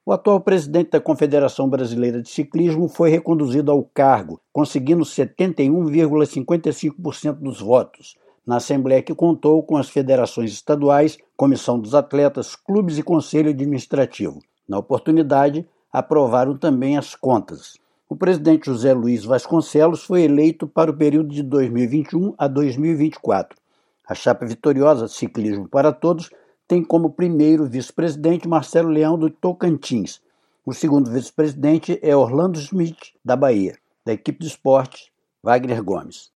O atual presidente da Confederação Brasileira de Ciclismo foi reconduzido ao cargo, conseguindo 71,55% dos votos, na Assembleia que contou com as federações estaduais, Comissão dos Atletas, clubes e Conselho Administrativo. Na oportunidade, aprovaram também as contas. O presidente José Luiz Vasconcelos foi eleito para o período de 2021 a 2024. A chapa vitoriosa Ciclismo para Todos tem como primeiro vice-presidente Marcelo Leão, do Tocantins. O segundo vice-presidente é Orlando Schmidt, da Bahia. Da equipe de esporte, Wagner Gomes.